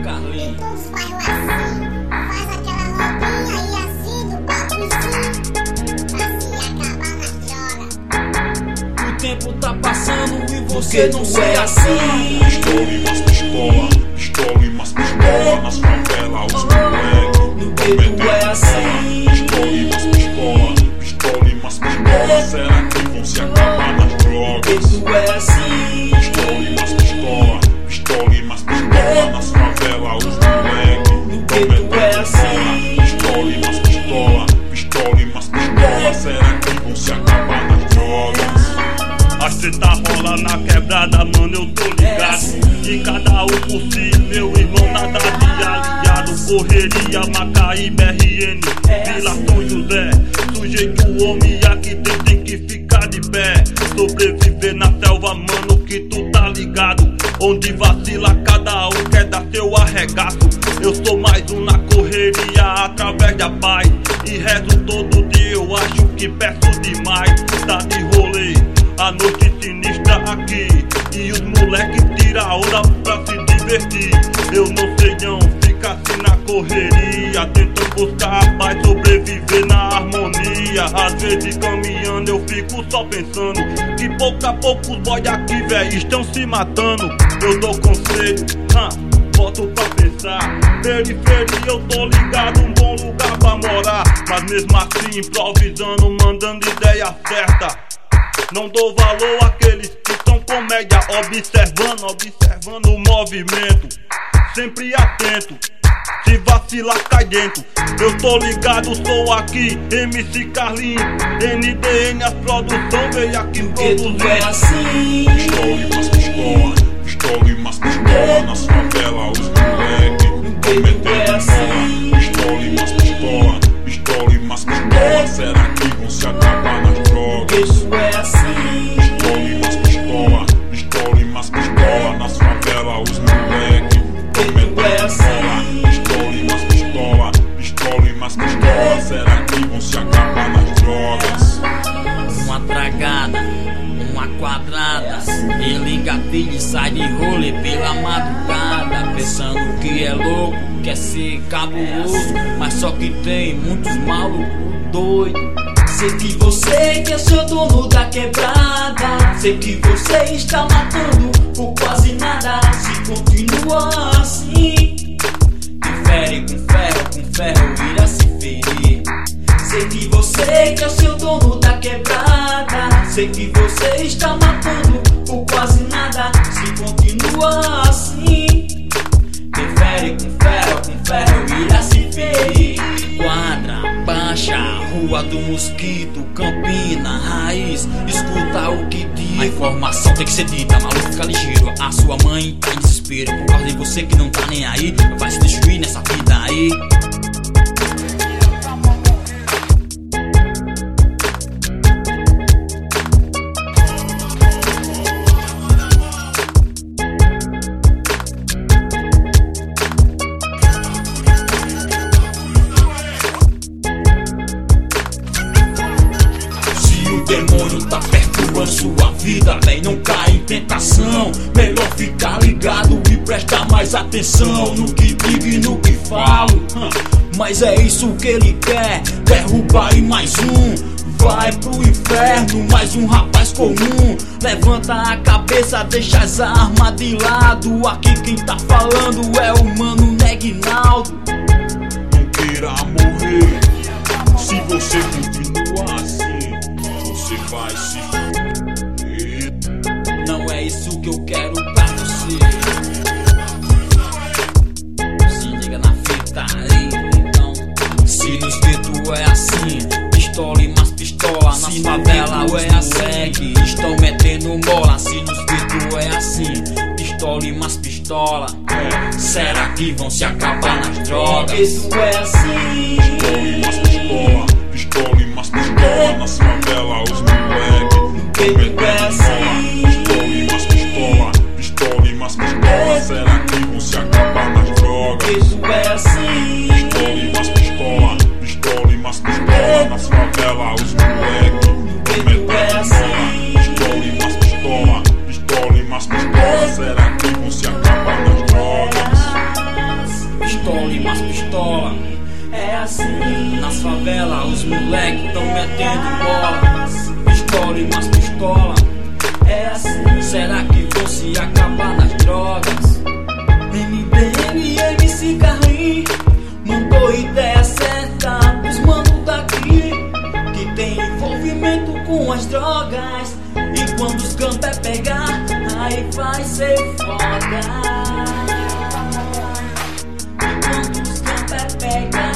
Carlinhos. Faz aquela roupinha e assim do papo no fim, pra se acabar nas drogas. O tempo tá passando e você não é assim. Pistola e mais pistola, pistola e mais pistola. Nas favelas os moleque no gueto é assim. Pistola e mais pistola, pistola e mais pistola. Será que vão se acabar nas drogas? No gueto é assim. Pistola e mais pistola, pistola e mais pistola. Nas favelas os moleque no gueto é assim. Pistola e mais pistola, pistola e mais pistola. Será que vão se acabar nas drogas? A treta rola na quebrada, mano, eu tô ligado. E cada um por si, meu irmão, nada de aliado. Correria, Macaí, BRN, Vila São José. Sujeito homem aqui tem que ficar de pé. Sobreviver na selva, mano, que tu tá ligado. Onde vacila cada um quer dar seu arregaço. Eu sou mais um na correria através da paz. E rezo todo dia, eu acho que peço demais. Tá de rolê, a noite sinistra aqui. E os moleque tira onda pra se divertir. Eu não sei não, fica assim na correria, tentando buscar a paz, sobreviver na harmonia. Às vezes caminhando eu fico só pensando que pouco a pouco os boy aqui, véi, estão se matando. Eu dou conselho, boto pra pensar. Periferia eu tô ligado, um bom lugar pra morar. Mas mesmo assim improvisando, mandando ideia certa. Não dou valor àqueles que são comédia, observando o movimento, sempre atento. Se vacilar, cai dentro. Eu tô ligado, sou aqui, MC Carlinhos, NDN, as produção veio aqui produzir. É assim. Pistola e mais pistola, pistola e mais pistola. Nas favelas os moleque cometendo mola. Pistola e mais pistola, pistola e mais pistola. Será que vão se acabar nas drogas? Isso é assim. Pistola e mais pistola, pistola e mais pistola. Nas favelas os moleque cometendo mola. Pistola e mais pistola, pistola e mais pistola. Será que vão se acabar nas drogas? Uma tragada, uma quadrada. Ele engatilha e sai de rolê pela madrugada, pensando que é louco, quer ser cabuloso, mas só que tem muitos malucos doidos. Sei que você que é seu dono da quebrada, sei que você está matando por quase nada. Se continua assim, que fere com ferro irá se ferir. Sei que você que é seu dono da quebrada, sei que você está matando por quase nada. Se continua assim, quem fere com ferro irá se ferir. Quadra, Baixa, Rua do Mosquito, Campina, Raiz, escuta o que diz. A informação tem que ser dita, maluco, fica ligeiro. A sua mãe tá em desespero por causa de você que não tá nem aí. Vai se destruir nessa vida aí. O demônio tá perturbando sua vida, bem, não cai em tentação. Melhor ficar ligado e prestar mais atenção no que digo e no que falo. Mas é isso que ele quer, derrubar e mais um vai pro inferno, mais um rapaz comum. Levanta a cabeça, deixa as armas de lado. Aqui quem tá falando é o mano Negnaldo. Não queira morrer, se você continuar assim, você vai se fuder. Não é isso que eu quero pra você. Se liga na fita aí, então. Se nos guetos é assim, pistola e mais pistola. Nas favelas é assim, estão metendo mola. Se nos guetos é assim, pistola e mais pistola. Será que vão se acabar nas drogas? Isso é assim. Pistola e mais pistola, pistola e mais pistola. Nas favelas os moleque cometendo mola. Pistola e mais pistola, pistola e mais pistola. Será que vão se acabar nas drogas? Isso é assim. Pistola e mais pistola, pistola e mais pistola. Nas favelas os moleque cometendo mola. Pistola e mais pistola, pistola e mais pistola. Será que vão se acabar nas drogas? os moleque tão metendo bola. Pistola e mais pistola. É assim. Será que vão se acabar nas drogas? MBM e MC Carlinhos mandou ideia certa pros manos daqui, que tem envolvimento com as drogas. E quando os campé pegar, aí vai ser foda. E quando os campé pegar,